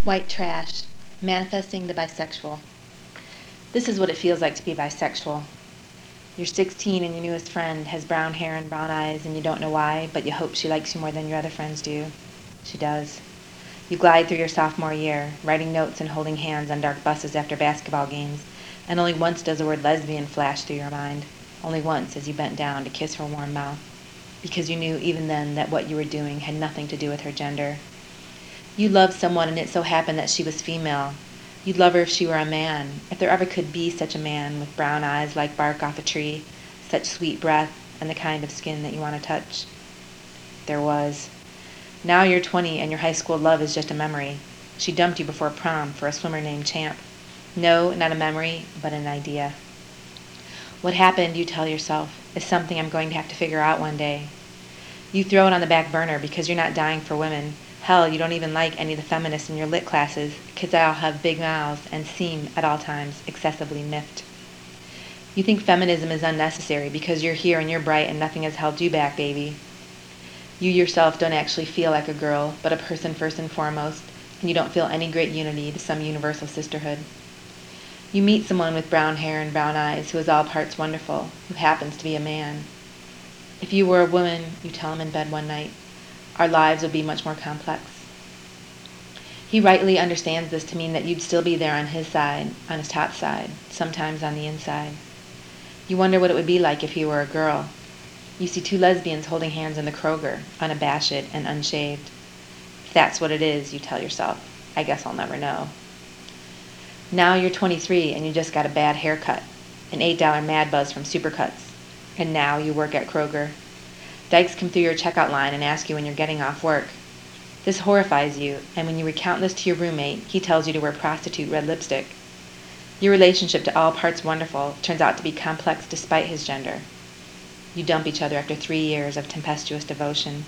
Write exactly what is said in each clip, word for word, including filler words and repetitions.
White trash, manifesting the bisexual. This is what it feels like to be bisexual. You're sixteen and your newest friend has brown hair and brown eyes and you don't know why, but you hope she likes you more than your other friends do. She does. You glide through your sophomore year, writing notes and holding hands on dark buses after basketball games, and only once does the word lesbian flash through your mind. Only once as you bent down to kiss her warm mouth, because you knew even then that what you were doing had nothing to do with her gender. You loved someone and it so happened that she was female. You'd love her if she were a man, if there ever could be such a man with brown eyes like bark off a tree, such sweet breath, and the kind of skin that you want to touch. There was. Now you're twenty and your high school love is just a memory. She dumped you before prom for a swimmer named Champ. No, not a memory, but an idea. What happened, you tell yourself, is something I'm going to have to figure out one day. You throw it on the back burner because you're not dying for women. Hell, you don't even like any of the feminists in your lit classes because they all have big mouths and seem, at all times, excessively miffed. You think feminism is unnecessary because you're here and you're bright and nothing has held you back, baby. You yourself don't actually feel like a girl, but a person first and foremost, and you don't feel any great unity to some universal sisterhood. You meet someone with brown hair and brown eyes who is all parts wonderful, who happens to be a man. If you were a woman, you tell him in bed one night, our lives would be much more complex. He rightly understands this to mean that you'd still be there on his side, on his top side, sometimes on the inside. You wonder what it would be like if he were a girl. You see two lesbians holding hands in the Kroger, unabashed and unshaved. If that's what it is, you tell yourself, I guess I'll never know. Now you're twenty-three and you just got a bad haircut, an eight dollar Mad Buzz from Supercuts, and now you work at Kroger. Dykes come through your checkout line and ask you when you're getting off work. This horrifies you, and when you recount this to your roommate, he tells you to wear prostitute red lipstick. Your relationship to all parts wonderful turns out to be complex despite his gender. You dump each other after three years of tempestuous devotion.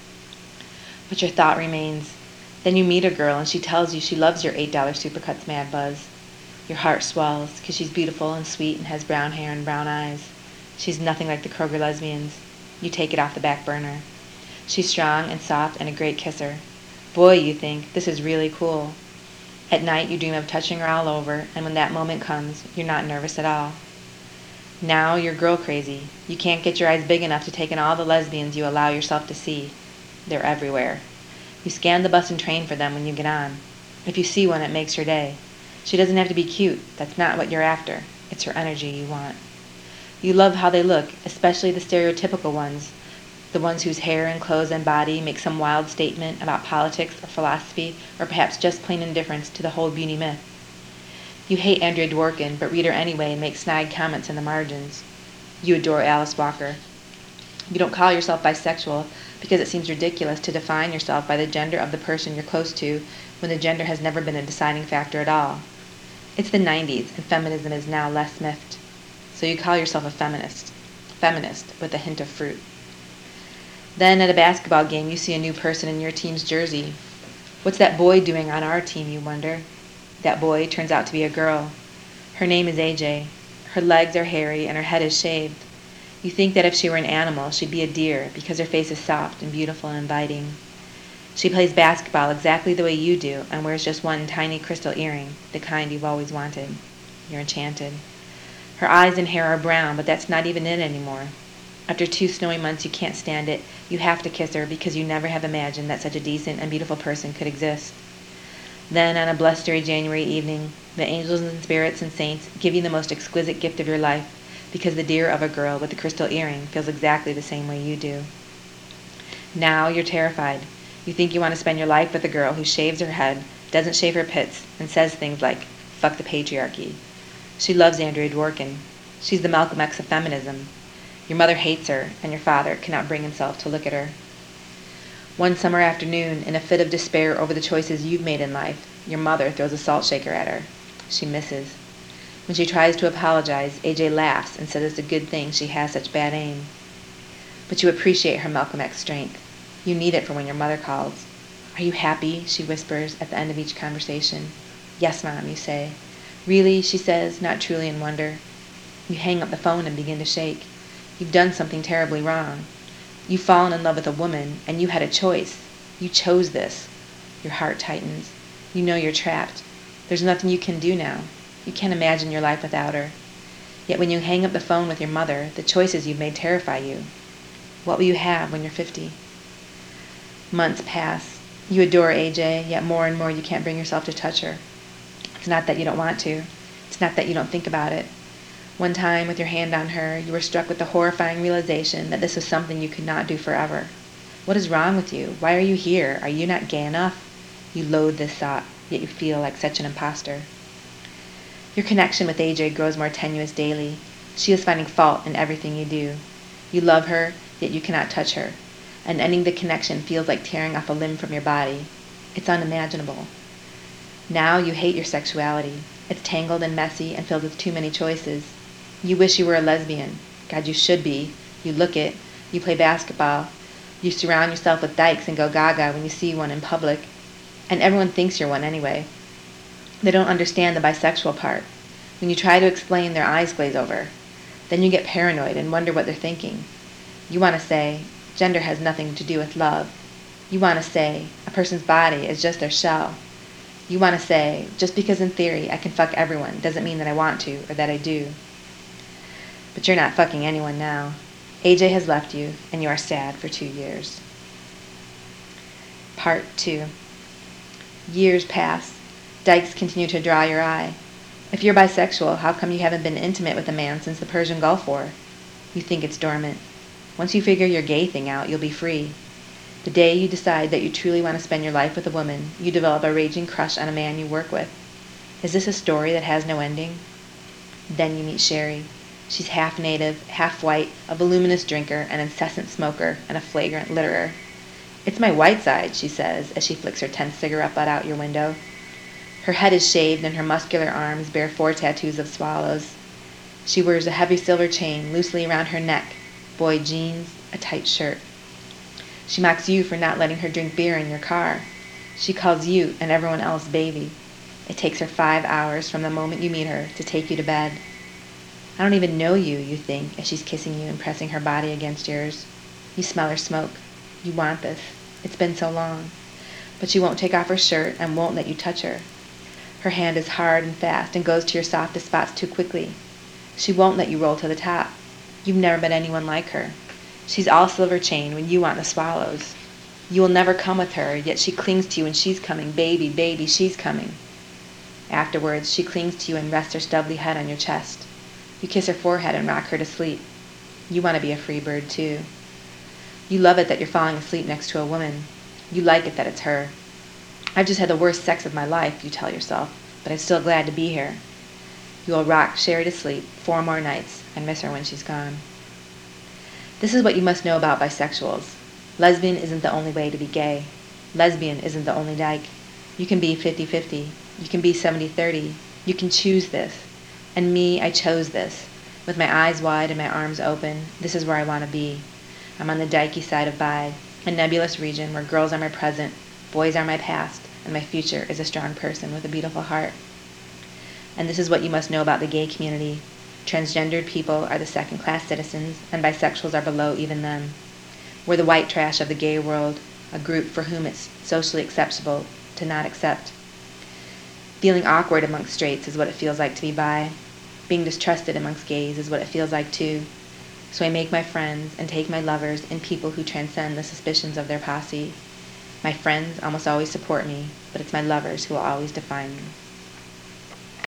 But your thought remains. Then you meet a girl and she tells you she loves your eight dollar Supercuts Mad Buzz. Your heart swells because she's beautiful and sweet and has brown hair and brown eyes. She's nothing like the Kroger lesbians. You take it off the back burner. She's strong and soft and a great kisser. Boy, you think, this is really cool. At night you dream of touching her all over, and when that moment comes, you're not nervous at all. Now you're girl crazy. You can't get your eyes big enough to take in all the lesbians you allow yourself to see. They're everywhere. You scan the bus and train for them when you get on. If you see one, it makes your day. She doesn't have to be cute. That's not what you're after. It's her energy you want. You love how they look, especially the stereotypical ones, the ones whose hair and clothes and body make some wild statement about politics or philosophy, or perhaps just plain indifference to the whole beauty myth. You hate Andrea Dworkin, but read her anyway and make snide comments in the margins. You adore Alice Walker. You don't call yourself bisexual because it seems ridiculous to define yourself by the gender of the person you're close to when the gender has never been a deciding factor at all. It's the nineties, and feminism is now less miffed. So you call yourself a feminist. Feminist with a hint of fruit. Then at a basketball game you see a new person in your team's jersey. What's that boy doing on our team, you wonder? That boy turns out to be a girl. Her name is A J. Her legs are hairy and her head is shaved. You think that if she were an animal, she'd be a deer because her face is soft and beautiful and inviting. She plays basketball exactly the way you do and wears just one tiny crystal earring, the kind you've always wanted. You're enchanted. Her eyes and hair are brown, but that's not even it anymore. After two snowy months you can't stand it. You have to kiss her because you never have imagined that such a decent and beautiful person could exist. Then on a blustery January evening, the angels and spirits and saints give you the most exquisite gift of your life because the deer of a girl with the crystal earring feels exactly the same way you do. Now you're terrified. You think you want to spend your life with a girl who shaves her head, doesn't shave her pits, and says things like, fuck the patriarchy. She loves Andrea Dworkin. She's the Malcolm X of feminism. Your mother hates her, and your father cannot bring himself to look at her. One summer afternoon, in a fit of despair over the choices you've made in life, your mother throws a salt shaker at her. She misses. When she tries to apologize, A J laughs and says it's a good thing she has such bad aim. But you appreciate her Malcolm X strength. You need it for when your mother calls. Are you happy? She whispers at the end of each conversation. Yes, Mom, you say. Really? She says, not truly in wonder. You hang up the phone and begin to shake. You've done something terribly wrong. You've fallen in love with a woman, and you had a choice. You chose this. Your heart tightens. You know you're trapped. There's nothing you can do now. You can't imagine your life without her. Yet when you hang up the phone with your mother, the choices you've made terrify you. What will you have when you're fifty? Months pass. You adore A J, yet more and more you can't bring yourself to touch her. It's not that you don't want to. It's not that you don't think about it. One time, with your hand on her, you were struck with the horrifying realization that this was something you could not do forever. What is wrong with you? Why are you here? Are you not gay enough? You loathe this thought, yet you feel like such an imposter. Your connection with A J grows more tenuous daily. She is finding fault in everything you do. You love her, yet you cannot touch her. And ending the connection feels like tearing off a limb from your body. It's unimaginable. Now you hate your sexuality. It's tangled and messy and filled with too many choices. You wish you were a lesbian. God, you should be. You look it. You play basketball. You surround yourself with dykes and go gaga when you see one in public. And everyone thinks you're one anyway. They don't understand the bisexual part. When you try to explain, their eyes glaze over. Then you get paranoid and wonder what they're thinking. You want to say, gender has nothing to do with love. You want to say, a person's body is just their shell. You want to say, just because in theory I can fuck everyone doesn't mean that I want to or that I do. But you're not fucking anyone now. A J has left you, and you are sad for two years. Part two. Years pass. Dykes continue to draw your eye. If you're bisexual, how come you haven't been intimate with a man since the Persian Gulf War? You think it's dormant. Once you figure your gay thing out, you'll be free. The day you decide that you truly want to spend your life with a woman, you develop a raging crush on a man you work with. Is this a story that has no ending? Then you meet Sherry. She's half native, half white, a voluminous drinker, an incessant smoker, and a flagrant litterer. It's my white side, she says, as she flicks her tenth cigarette butt out your window. Her head is shaved and her muscular arms bear four tattoos of swallows. She wears a heavy silver chain loosely around her neck, boy jeans, a tight shirt. She mocks you for not letting her drink beer in your car. She calls you and everyone else baby. It takes her five hours from the moment you meet her to take you to bed. I don't even know you, you think, as she's kissing you and pressing her body against yours. You smell her smoke. You want this. It's been so long. But she won't take off her shirt and won't let you touch her. Her hand is hard and fast and goes to your softest spots too quickly. She won't let you roll to the top. You've never met anyone like her. She's all silver chain when you want the swallows. You will never come with her, yet she clings to you and she's coming. Baby, baby, she's coming. Afterwards, she clings to you and rests her stubbly head on your chest. You kiss her forehead and rock her to sleep. You want to be a free bird, too. You love it that you're falling asleep next to a woman. You like it that it's her. I've just had the worst sex of my life, you tell yourself, but I'm still glad to be here. You will rock Sherry to sleep four more nights and miss her when she's gone. This is what you must know about bisexuals. Lesbian isn't the only way to be gay. Lesbian isn't the only dyke. You can be fifty-fifty. You can be seventy-thirty. You can choose this. And me, I chose this. With my eyes wide and my arms open, this is where I want to be. I'm on the dykey side of bi, a nebulous region where girls are my present, boys are my past, and my future is a strong person with a beautiful heart. And this is what you must know about the gay community. Transgendered people are the second-class citizens, and bisexuals are below even them. We're the white trash of the gay world, a group for whom it's socially acceptable to not accept. Feeling awkward amongst straights is what it feels like to be bi. Being distrusted amongst gays is what it feels like too. So I make my friends and take my lovers and people who transcend the suspicions of their posse. My friends almost always support me, but it's my lovers who will always define me.